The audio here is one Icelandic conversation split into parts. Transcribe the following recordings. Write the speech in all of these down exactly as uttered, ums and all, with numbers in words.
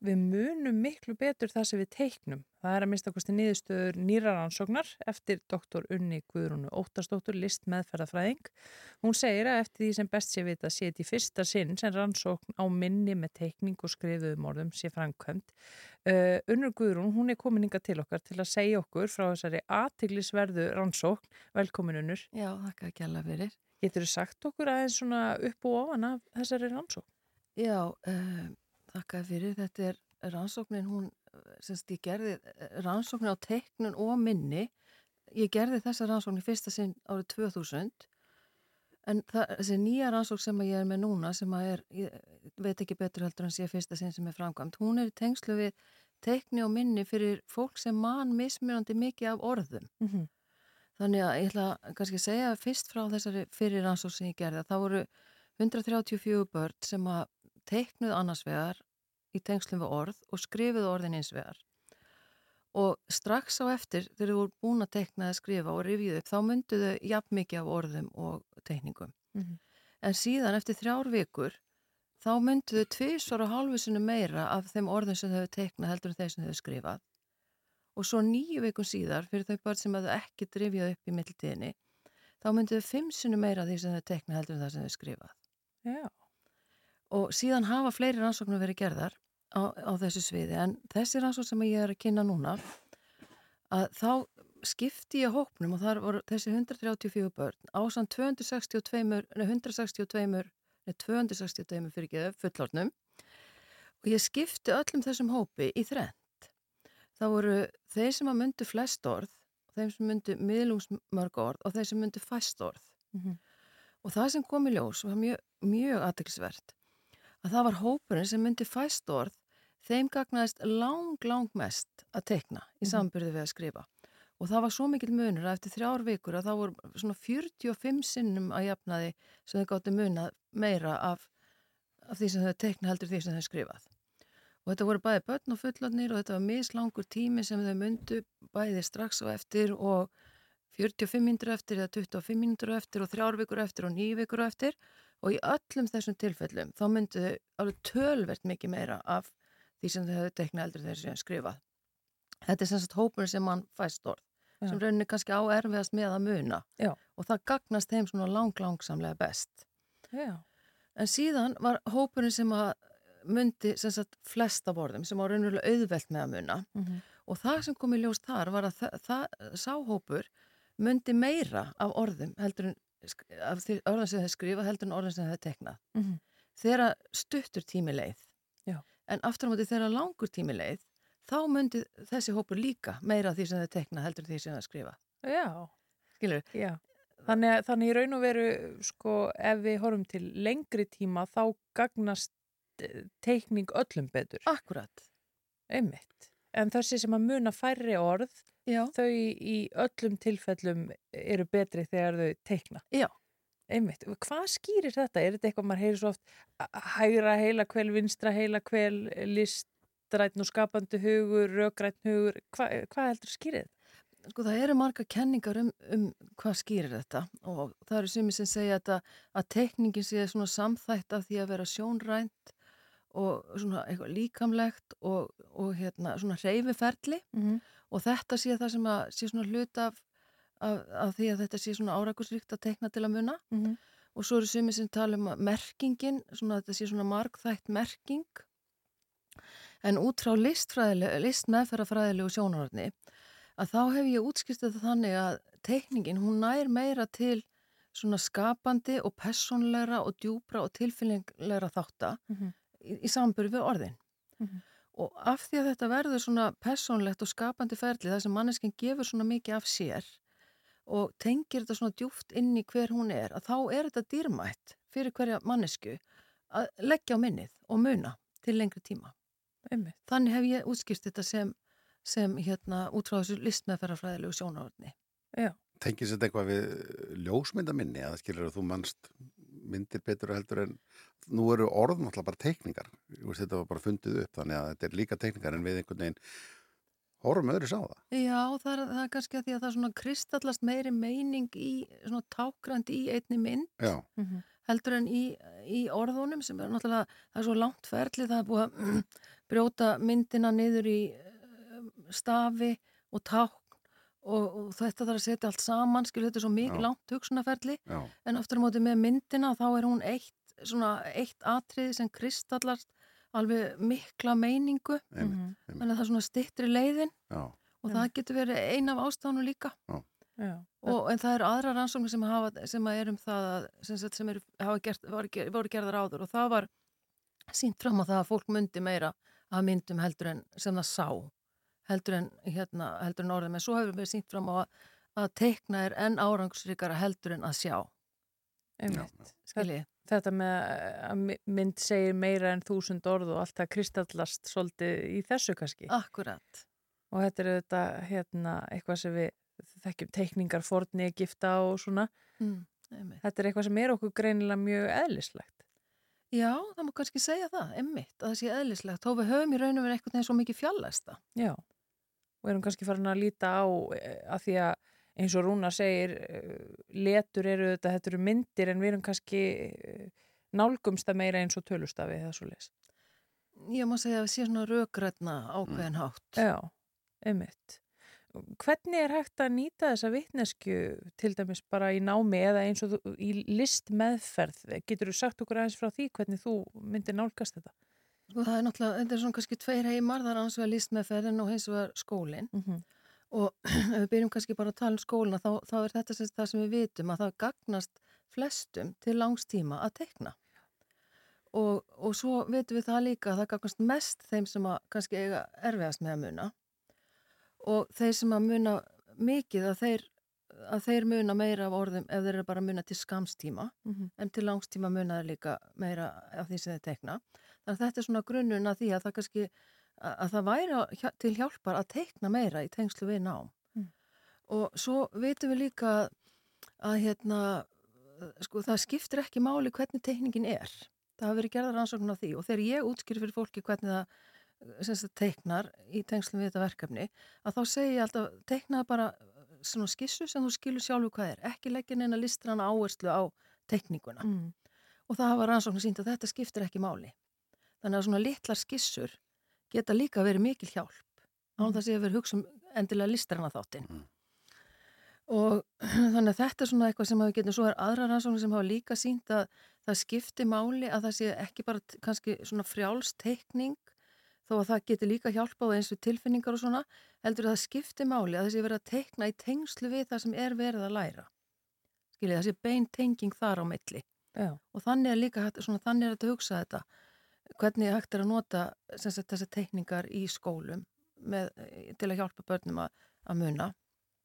við munum miklu betur það sem við teiknum. Það er að minnsta kosti niðurstöður nýrrar rannsóknar eftir doktor Unni Guðrúnu Óttarsdóttur, listmeðferðafræðing. Hún segir að eftir því sem best sé vita sé þetta í fyrsta sinn sem rannsókn á minni með teikning og skrifuðum orðum sé framkvæmd. Uh, Unnur Guðrún, hún er komin hingað til okkar til að segja okkur frá þessari athyglisverðu rannsókn. Velkomin Unnur. Já, þakka ekki alveg fyrir. Geturðu sagt okkur aðeins svona upp og ofan af þessari rannsókn? Já, uh, þakka fyrir. Þetta er rannsóknin, hún, semst ég gerði rannsóknin á teiknun og minni. Ég gerði þessa rannsókn í fyrsta sinn árið tvö þúsund, en það, þessi nýja rannsókn sem ég er með núna, sem að er, ég veit ekki betur heldur en sé fyrsta sinn sem er framkvæmt, hún er í tengslu við teikni og minni fyrir fólk sem man mismunandi mikið af orðum. Mhm. Þannig að ég ætla kannski að segja fyrst frá þessari fyrir rannsókn sem ég gerði. Það voru hundrað þrjátíu og fjögur börn sem að teiknuð annars vegar í tengslum við orð og skrifuð orðin eins vegar. Og strax á eftir þegar þau voru búin að teikna eða skrifa og rifjuð upp, þá myndu þau jafn mikið af orðum og teikningum. Mhm. En síðan eftir þrjár vikur, þá myndu þau tvisvar og hálfu sinni meira af þeim orðum sem þau hefur teiknað heldur en þeir sem þau hefur skrifað. Og svo níu vikum síðar, fyrir þau börn sem hefðu ekki rifjað upp í millitíðinni, þá myndu þau fimm sinni meira af því sem þau teiknað heldur en það sem þau skrifað. Já. Og síðan hafa fleiri rannsóknir verið gerðar á, á þessu sviði, en þessi rannsókn sem ég er að kynna núna, að þá skipti ég hópnum og þar voru þessi hundrað þrjátíu og fjögur börn ásamt tvö hundruð sextíu og tvö, nei, hundrað sextíu og tvö, nei, tvö hundruð sextíu og tvö fyrir geðu fullorðnum og ég skipti öllum þessum hópi í þrennt. Það voru þeir sem að myndu flest orð, þeir sem myndu miðlungsmörg orð og þeir sem myndu fæst orð. Mhm. Og það sem kom í ljós var mjög, mjög athyglisvert. Að það var hópurinn sem myndi fæst orð, þeim gagnaðist lang, lang mest að teikna í samanburði við að skrifa. Og það var svo mikill munur að eftir þrjár vikur að það voru svona fjörutíu og fimm sinnum að jafnaði sem þau gáttu munað meira af, af því sem þau teikna heldur því sem þau skrifað. Og þetta voru bæði börn og fullorðnir og þetta var mislangur tími sem þau myndu bæði strax á eftir og fjörutíu og fimm mínútur eftir eða tuttugu og fimm mínútur eftir og þrjár vikur eftir og níu vikur eftir og í öllum þessum tilfellum þá myndu þau alveg tölvert mikið meira af því sem þau hefðu teiknað heldur þeir sem skrifað. Þetta er sem sagt hópurinn sem mann fæst orð, Já. sem rauninni kannski á erfiðast með að muna Já. og það gagnast þeim svona lang, langsamlega best. Já. En síðan var hópurinn sem að myndi sem sagt flest af orðum sem á raunverulega auðvelt með að muna Mhm. og það sem kom í ljós þar var að það, það sá hópur myndi meira af orðum heldur en af því orðin sem þau skrifa heldur en orðin sem þau teiknað. Mhm. Þegar stuttur tími leið. Já. En aftur á móti þegar langur tími leið, þá myndi þessi hópur líka meira af því sem þau teiknað heldur en því sem þau skrifa. Já. Skilur? Já. Þannig, að- þannig í raun og veru, sko, ef við horfum til lengri tíma, þá gagnast eh, teikning öllum betur. Akkurat. Einmitt. En þessi sem að muna færri orð, Já. þau í öllum tilfellum eru betri þegar þau teikna. Já. Einmitt. Hvað skýrir þetta? Er þetta eitthvað maður heyrir svo oft hægra heila kvel, vinstra heila kvel, listrætn og skapandi hugur, rökrætn hugur? Hva, hvað heldur skýrið? Sko það eru marga kenningar um, um hvað skýrir þetta og það eru sumir sem segja þetta að teikningin sé svona samþætt af því að vera sjónrænt og svona eitthvað líkamlegt og, og hérna svona hreyfiferli Mhm. og þetta sé það sem að sé svona hlut af, af, af því að þetta sé svona árakursríkt að teikna til að muna Mhm. og svo eru sumir sem tala um að merkingin, svona þetta sé svona margþætt merking en út frá listfræðilegu, listmeðferðafræðilegu sjónarhorni að þá hef ég útskýrt þetta þannig að teikningin hún nær meira til svona skapandi og persónlegra og djúpra og tilfinninglegra þátta Mhm. í, í samanburði við orðin. Mhm. Og af því að þetta verður svona persónlegt og skapandi ferli þar sem manneskinn gefur svona mikið af sér og tengir þetta svona djúpt inn í hver hún er, að þá er þetta dýrmætt fyrir hverja mannesku að leggja á minnið og muna til lengri tíma. Einmitt. Þannig hef ég útskýrt þetta sem, sem hérna út frá þessu listmeðferðarfræðilegu sjónarhorni. Já. Tengist þetta eitthvað við ljósmyndaminni að skilur að þú manst myndir betur heldur en nú eru orð náttúrulega bara teikningar. Þetta var bara fundið upp þannig að þetta er líka teikningar en við einhvern veginn horfum öðru sá það. Já, það er, það er kannski að því að það er svona kristallast meiri meining í, svona tákrandi í einni mynd Já. Mhm. heldur en í, í orðunum sem er náttúrulega, það er svo langt ferli, það er búið að brjóta myndina niður í stafi og tákn og, og þetta þarf að setja allt saman, skilur þetta er svo mikið Já. langt hugsunarferli, Já. en aftur á móti með myndina þá er hún eitt, svona eitt atriði sem kristallast alveg mikla meiningu, Einmitt, Mhm. einmitt. þannig að það er svona styttri leiðin Já. og Já. það getur verið ein af ástæðunum líka. Já. Og, en það eru aðra rannsóknir sem, hafa, sem að er um það að, sem, sagt, sem eru, hafa gert, voru, voru gerðar áður og það var sýnt fram á það að fólk myndi meira að myndum heldur en sem það sá heldur en, hérna, heldur en orðum en svo hefur við sýnt fram á að, að teikna er enn árangsríkara heldur en að sjá, Einmitt. skiljið. Þetta með að mynd segir meira en þúsund orð og allt það kristallast svolítið í þessu kannski. Akkurat. Og þetta er þetta hérna, eitthvað sem við þekkjum teikningar forni Egypta og svona. Mm, einmitt. Þetta er eitthvað sem er okkur greinilega mjög eðlislegt. Já, það má kannski segja það, einmitt, að það sé eðlislegt, þó við höfum í raun og verið eitthvað eins og mikið fjallæsta. Já, og erum kannski farin að líta á eh, að því að eins og Rúna segir, eh, letur eru þetta, þetta eru myndir en við erum kannski eh, nálgumst að meira eins og tölustafi eða svo leys. Ég má segja að við séum svona rökrætna ákveðin hátt. Já, einmitt. Hvernig er hægt að nýta þessa vitneskju til dæmis bara í námi eða eins og þú, í listmeðferð? Getur þú sagt okkur aðeins frá því hvernig þú myndir nálgast þetta? Sko það er náttúrulega, þetta er svona kannski tveir heimar, það er annars vegar listmeðferðin og hins vegar skólinn. Mm -hmm. Og ef við byrjum kannski bara að tala um skólina, þá, þá er þetta sem, það sem við vitum að það gagnast flestum til langs tíma að teikna. Og, og svo vitum við það líka að það gagnast mest þeim sem að kannski eiga erfiðast með að muna. Og þeir sem að muna mikið að þeir, að þeir muna meira af orðum ef þeir eru bara að muna til skamstíma, Mm -hmm. en til langstíma muna þeir líka meira af því sem þeir teikna. Þannig að þetta er svona grunnurinn að því að það kannski að, að það væri til hjálpar að teikna meira í tengslu við nám. Mm. Og svo vitum við líka að, að hérna, sko, það skiptir ekki máli hvernig teikningin er. Það hafa verið gerðar rannsóknir á því og þegar ég útskýri fyrir fólki hvernig það sem það teiknar í tengslum við þetta verkefni, að þá segi ég alltaf teiknaði bara svona skissu sem þú skilur sjálfu hvað er, ekki leggja neina listræna áherslu á teikninguna. Mm. Og það hafa rannsóknir sýnt að þetta skiptir ekki máli. Þannig að svona litlar skissur geta líka verið mikil hjálp án Mm. þess að ég verið hugsa um endilega listræna þáttinn. Mm. Og þannig að þetta er svona eitthvað sem við getum, svo er aðra rannsóknir sem hafa líka sýnt að það skipti máli að það sé ekki bara t- kannski svona frjáls teikning þó að það geti líka hjálpa á eins við tilfinningar og svona, heldur að það skipti máli að það sé verið að teikna í tengslu við það sem er verið að læra. Skiljið, það sé bein tenging þar á milli. Já. Og þannig er líka hægt, svona, þannig er þetta að hugsa þetta, hvernig hægt er að nota sem sagt, þessar teikningar í skólum með, til að hjálpa börnum að, að muna.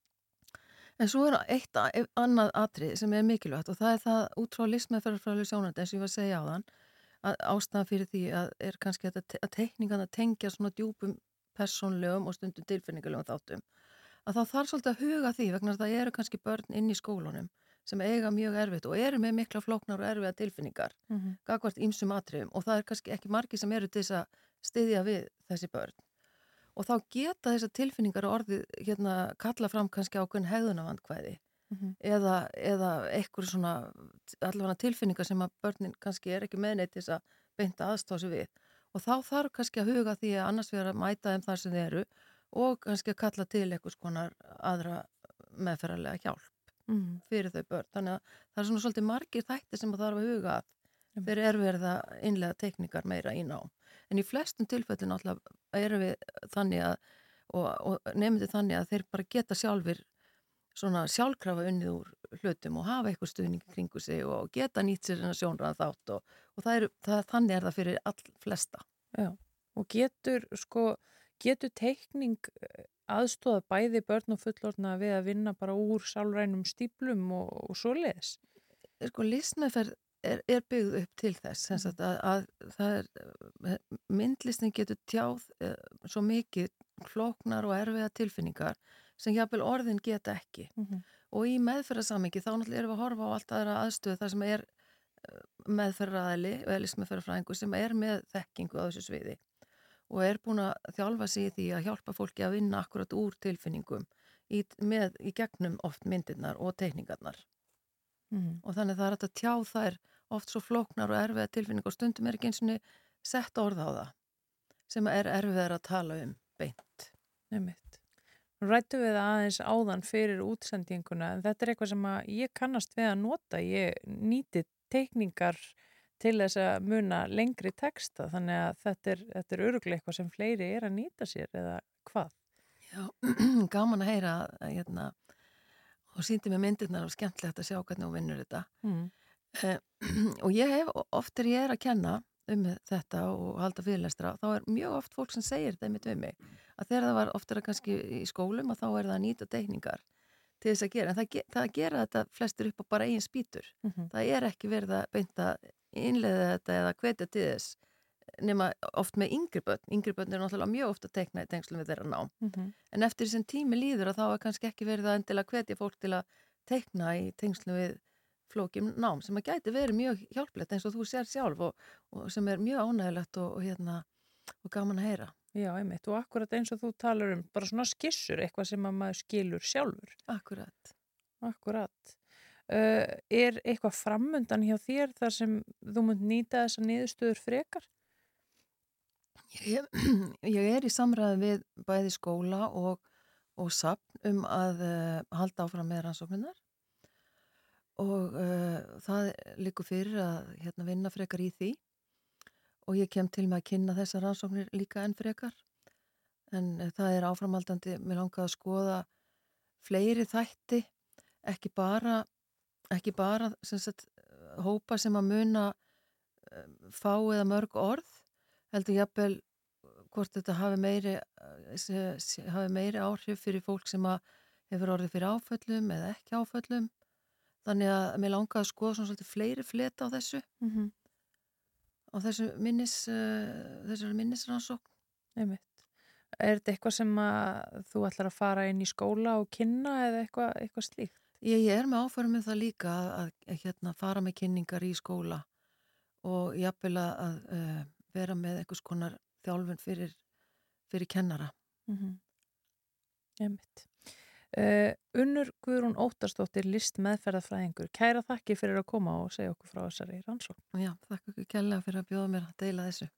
En svo er eitt a- annað atrið sem er mikilvægt og það er það út frá listmeðferðarfræðilegu sjónarhorni eins og ég var að segja áðan, að ástæðan fyrir því að er kannski að, að teikningarna tengja svona djúpum persónlegum og stundum tilfinningulegum þáttum, að þá þarf svolítið að huga því vegna þess að það eru kannski börn inn í skólunum sem eiga mjög erfitt og eru með mikla flóknar og erfiða tilfinningar Mm -hmm. gagvart ýmsum atriðum og það er kannski ekki margir sem eru til þess að styðja við þessi börn. Og þá geta þessar tilfinningar og orðið hérna kalla fram kannski ákveðin hegðunarvandkvæði Mm -hmm. eða, eða eitthvað svona allavega tilfinningar sem að börnin kannski er ekki meðneitt til þess að beinta aðstási við. Og þá þarf kannski að huga því að annars vera að mæta þeim þar sem þeir eru og kannski að kalla til eitthvað skonar aðra meðferðarlega hjálp Mm -hmm. fyrir þau börn. Þannig að það er svona svolítið margir þættir sem að þarf að huga að Mm. fyrir erfið að innlega teikningar meira í nám. En í flestum tilfellin alltaf erum við þannig að og, og nefndi þannig að þeir bara geta sjálfur svona sjálfkrafa unnið úr hlutum og hafa eitthvað stuðning kringu sig og geta nýtt sér en að sjónraða þátt og, og það er, það, þannig er það fyrir all flesta. Já, og getur sko, getur teikning aðstoða bæði börn og fullorðna við að vinna bara úr sálrænum stíplum og, og svoleiðis? Sko listmeðferð er, er byggð upp til þess, sem sagt að, að það er, myndlistin getur tjáð eh, svo mikið flóknar og erfiða tilfinningar sem jafnvel orðin geta ekki. Mm -hmm. Og í meðferðarsamingi þá náttúrulega erum við að horfa á allt aðra aðstöðu þar sem er meðferðaraðili og listmeðferðarfræðingur sem er með þekkingu á þessu sviði og er búin að þjálfa sig í því að hjálpa fólki að vinna akkurat úr tilfinningum í, með, í gegnum oft myndirnar og teikningarnar. Mm -hmm. Og þannig það er að tjá þær oft svo flóknar og erfiða tilfinningar og stundum er ekki eins og sett orð á það. sem er erfiðar að tala um beint. Einmitt. Nú rættum við það aðeins áðan fyrir útsendinguna en þetta er eitthvað sem að ég kannast við að nota. Ég nýti teikningar til þess að muna lengri texta þannig að þetta er, þetta er örugglega eitthvað sem fleiri er að nýta sér eða hvað? Já, gaman að heyra að, hérna, og sýndi mér myndirnar og skemmtilegt að sjá hvernig hún vinnur þetta. Mm. Eh, og ég hef, oft er ég er að kenna um þetta og halda fyrirlestra, þá er mjög oft fólk sem segir þetta einmitt við mig, að þegar það var oftar kannski í skólum að þá er það að nýta teikningar til þess að gera, en það, ge það gera þetta flestur upp á bara eigin spýtur. Mm-hmm. Það er ekki verið að beinta innleiða þetta eða hvetja til þess nema oft með yngri börn. Yngri börn er náttúrulega mjög oft að teikna í tengslum við þeirra nám. Mm-hmm. En eftir sem tími líður að þá er kannski ekki verið að endilega hvetja fólk til að teikna í tengslum við flókim nám sem að gæti verið mjög hjálplegt eins og þú sér sjálf og, og sem er mjög ánægilegt og, og, hérna, og gaman að heyra. Já, einmitt. Og akkurat eins og þú talar um bara svona skissur, eitthvað sem að maður skilur sjálfur. Akkurat. Akkurat. Uh, er eitthvað framundan hjá þér þar sem þú munt nýta þessa niðurstöður frekar? Ég, ég er í samræði við bæði skóla og, og safn um að uh, halda áfram með rannsóknirnar og uh, það liggur fyrir að hérna, vinna frekar í því og ég kem til með að kynna þessar rannsóknir líka enn frekar en uh, það er áframhaldandi, mér langar að skoða fleiri þætti, ekki bara, ekki bara sem sagt, hópa sem að muna uh, fá eða mörg orð, heldur jafnvel hvort þetta hafi meiri, hafi meiri áhrif fyrir fólk sem að hefur orðið fyrir áföllum eða ekki áföllum. Þannig að mér langar að skoða svona svolítið fleiri fleta á þessu, Mm-hmm. á þessu minnis, uh, þessari minnisrannsókn. Einmitt. Er þetta eitthvað sem að þú ætlar að fara inn í skóla og kynna eða eitthvað, eitthvað slíkt? Ég, ég er með áfærum með það líka að, að, að hérna, fara með kynningar í skóla og jafnvel að uh, vera með einhvers konar þjálfun fyrir, fyrir kennara. Mm-hmm. Einmitt. Uh, Unnur Guðrún Óttarsdóttir, listmeðferðarfræðingur. Kæra þakki fyrir að koma og segja okkur frá þessari rannsókn. Já, þakka ykkur kærlega fyrir að bjóða mér að deila þessu.